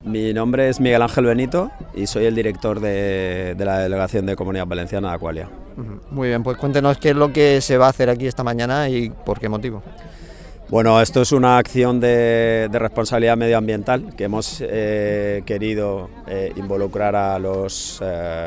Mi nombre es Miguel Ángel Benito y soy el director de la Delegación de Comunidad Valenciana de Aqualia. Muy bien, pues cuéntenos qué es lo que se va a hacer aquí esta mañana y por qué motivo. Bueno, esto es una acción de responsabilidad medioambiental que hemos querido involucrar a los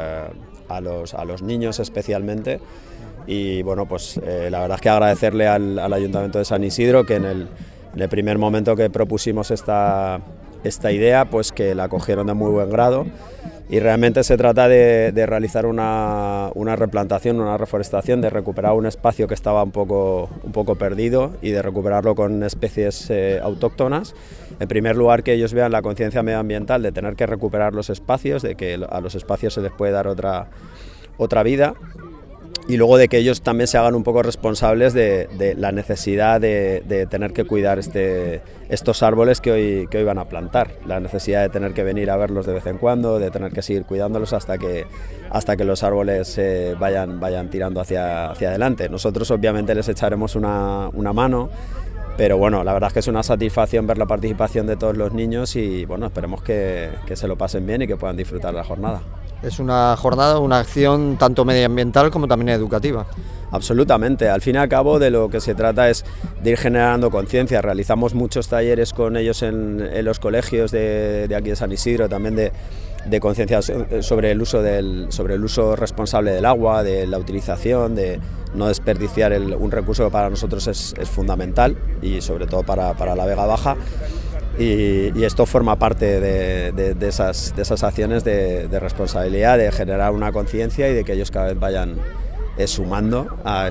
niños especialmente. Y bueno, pues la verdad es que agradecerle al Ayuntamiento de San Isidro que en el primer momento que propusimos esta idea, pues que la acogieron de muy buen grado, y realmente se trata de realizar una replantación, una reforestación, de recuperar un espacio que estaba un poco perdido y de recuperarlo con especies autóctonas. En primer lugar, que ellos vean la conciencia medioambiental de tener que recuperar los espacios, de que a los espacios se les puede dar otra vida. Y luego de que ellos también se hagan un poco responsables de la necesidad de tener que cuidar estos árboles que hoy van a plantar, la necesidad de tener que venir a verlos de vez en cuando, de tener que seguir cuidándolos hasta que los árboles vayan tirando hacia adelante. Nosotros obviamente les echaremos una mano, pero bueno, la verdad es que es una satisfacción ver la participación de todos los niños y bueno, esperemos que se lo pasen bien y que puedan disfrutar la jornada. Es una jornada, una acción tanto medioambiental como también educativa. Absolutamente, al fin y al cabo de lo que se trata es de ir generando conciencia. Realizamos muchos talleres con ellos en los colegios de aquí de San Isidro, también de concienciación sobre el uso responsable del agua, de la utilización, de no desperdiciar un recurso que para nosotros es fundamental y sobre todo para la Vega Baja. Y esto forma parte de esas acciones de responsabilidad, de generar una conciencia y de que ellos cada vez vayan sumando a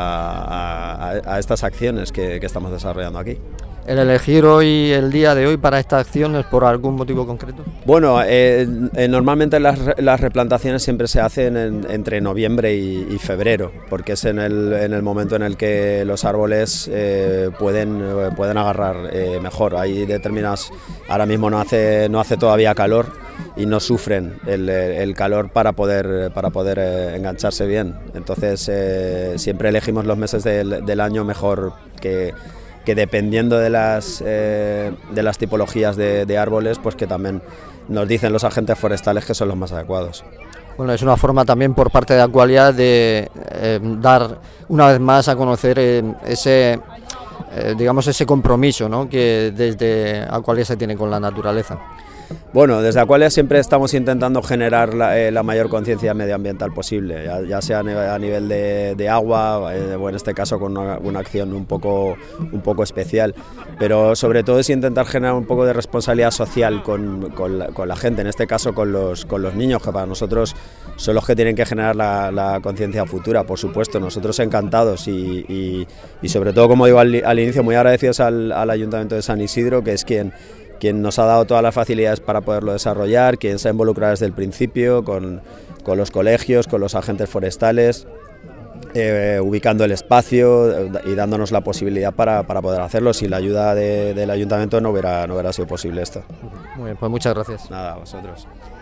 estas acciones que estamos desarrollando aquí. ¿El elegir hoy, el día de hoy, para esta acción es por algún motivo concreto? Bueno, normalmente las replantaciones siempre se hacen entre noviembre y febrero, porque es en el momento en el que los árboles pueden agarrar mejor. Hay determinadas, ahora mismo no hace todavía calor y no sufren el calor para poder engancharse bien. Entonces siempre elegimos los meses del año mejor que dependiendo de las tipologías de árboles, pues que también nos dicen los agentes forestales que son los más adecuados. Bueno, es una forma también por parte de Aqualia de dar una vez más a conocer ese compromiso, ¿no?, que desde Aqualia se tiene con la naturaleza. Bueno, desde Aqualia siempre estamos intentando generar la mayor conciencia medioambiental posible, ya sea a nivel de agua, o en este caso con una acción un poco especial, pero sobre todo es intentar generar un poco de responsabilidad social con la gente, en este caso con los niños, que para nosotros son los que tienen que generar la conciencia futura. Por supuesto, nosotros encantados y sobre todo, como digo al inicio, muy agradecidos al Ayuntamiento de San Isidro, que es quien nos ha dado todas las facilidades para poderlo desarrollar, quien se ha involucrado desde el principio con los colegios, con los agentes forestales, ubicando el espacio y dándonos la posibilidad para poder hacerlo. Sin la ayuda del ayuntamiento no hubiera sido posible esto. Muy bien, pues muchas gracias. Nada, a vosotros.